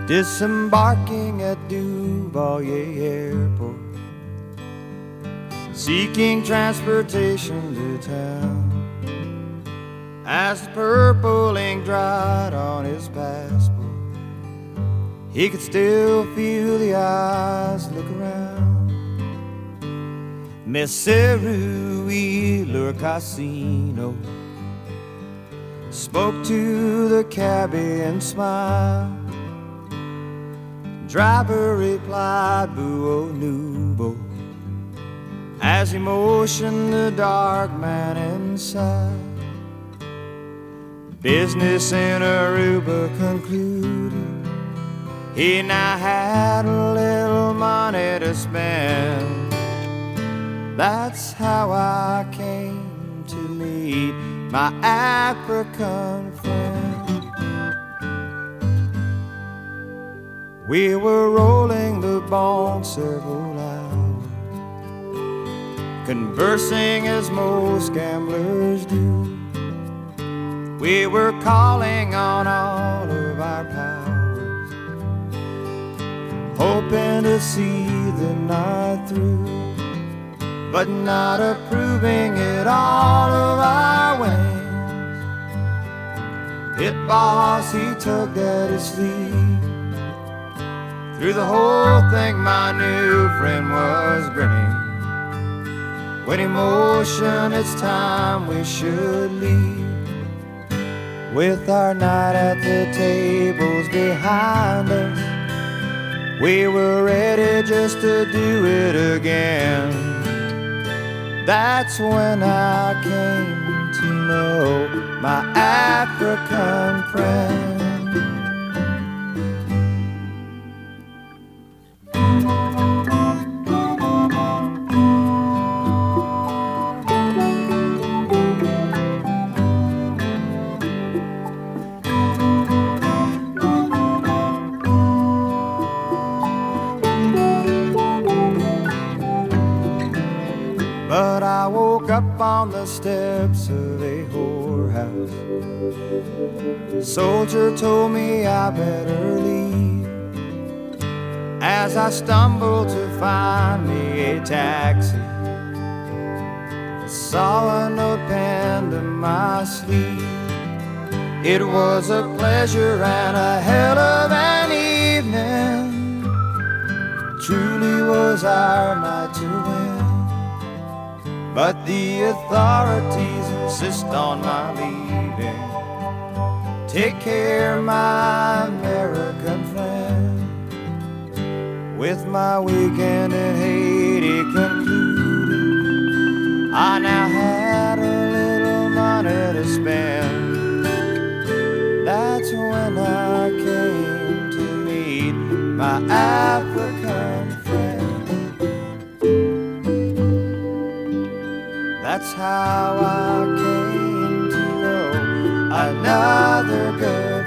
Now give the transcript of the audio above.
disembarking at Duvalier Airport, seeking transportation to town. As the purple ink dried on his passport, he could still feel the eyes look around. Mesero Wheeler Casino spoke to the cabbie and smiled. Driver replied, "Buo Nubo," as he motioned the dark man inside. Business in Aruba concluded. He now had a little money to spend. That's how I came to meet my African friend. We were rolling the bone several hours, conversing as most gamblers do. We were calling on all of our powers, hoping to see the night through, but not approving it all of our wings. Pit boss, he tugged at his sleeve. Through the whole thing, my new friend was grinning. When he motioned, it's time we should leave. With our night at the tables behind us, we were ready just to do it again. That's when I came to know my African friend. But I woke up on the steps of a whorehouse. The soldier told me I better leave. As I stumbled to find me a taxi, I saw a note pinned to my sleeve. It was a pleasure and a hell of an evening. Truly was our night to win. But the authorities insist on my leaving. Take care, my American friend. With my weekend in Haiti concluded, I now had a little money to spend. That's when I came to meet my African friend. That's how I came to know another girl.